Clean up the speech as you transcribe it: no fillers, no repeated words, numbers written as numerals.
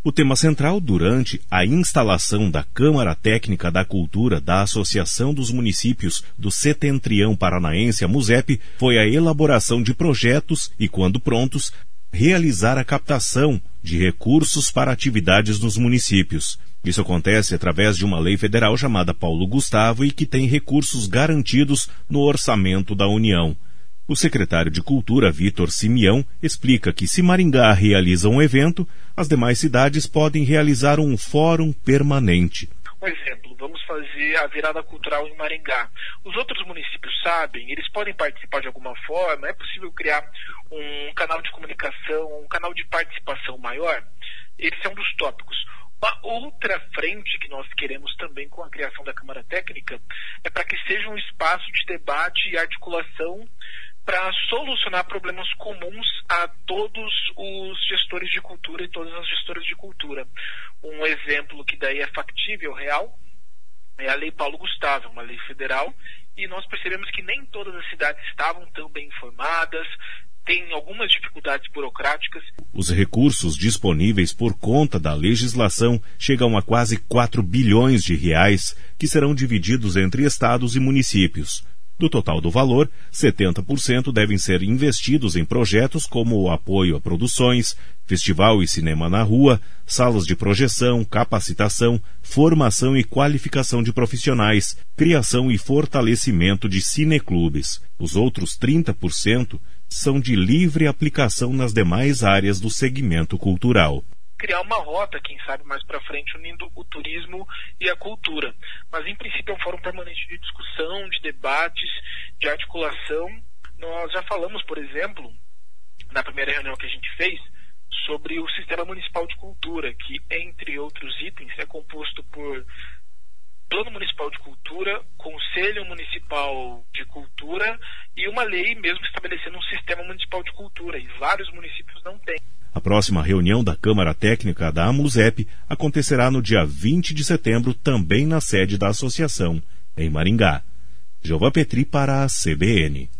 O tema central durante a instalação da Câmara Técnica da Cultura da Associação dos Municípios do Setentrião Paranaense, a MUSEP, foi a elaboração de projetos e, quando prontos, realizar a captação de recursos para atividades nos municípios. Isso acontece através de uma lei federal chamada Paulo Gustavo e que tem recursos garantidos no orçamento da União. O secretário de Cultura, Vitor Simeão, explica que se Maringá realiza um evento, as demais cidades podem realizar um fórum permanente. Um exemplo, vamos fazer a virada cultural em Maringá. Os outros municípios sabem, eles podem participar de alguma forma, é possível criar um canal de comunicação, um canal de participação maior? Esse é um dos tópicos. Uma outra frente que nós queremos também com a criação da Câmara Técnica é para que seja um espaço de debate e articulação para solucionar problemas comuns a todos os gestores de cultura e todas as gestoras de cultura. Um exemplo que daí é factível, real, é a Lei Paulo Gustavo, uma lei federal, e nós percebemos que nem todas as cidades estavam tão bem informadas, tem algumas dificuldades burocráticas. Os recursos disponíveis por conta da legislação chegam a quase 4 bilhões de reais, que serão divididos entre estados e municípios. Do total do valor, 70% devem ser investidos em projetos como o apoio a produções, festival e cinema na rua, salas de projeção, capacitação, formação e qualificação de profissionais, criação e fortalecimento de cineclubes. Os outros 30% são de livre aplicação nas demais áreas do segmento cultural. Criar uma rota, quem sabe mais para frente, unindo o turismo e a cultura. Mas, em princípio, é um fórum permanente de discussão, de debates, de articulação. Nós já falamos, por exemplo, na primeira reunião que a gente fez, sobre o Sistema Municipal de Cultura, que, entre outros itens, é composto por Plano Municipal de Cultura, Conselho Municipal de Cultura e uma lei mesmo estabelecendo um Sistema Municipal de Cultura, e vários municípios não têm. A próxima reunião da Câmara Técnica da MUSEP acontecerá no dia 20 de setembro, também na sede da associação, em Maringá. Jeová Petri para a CBN.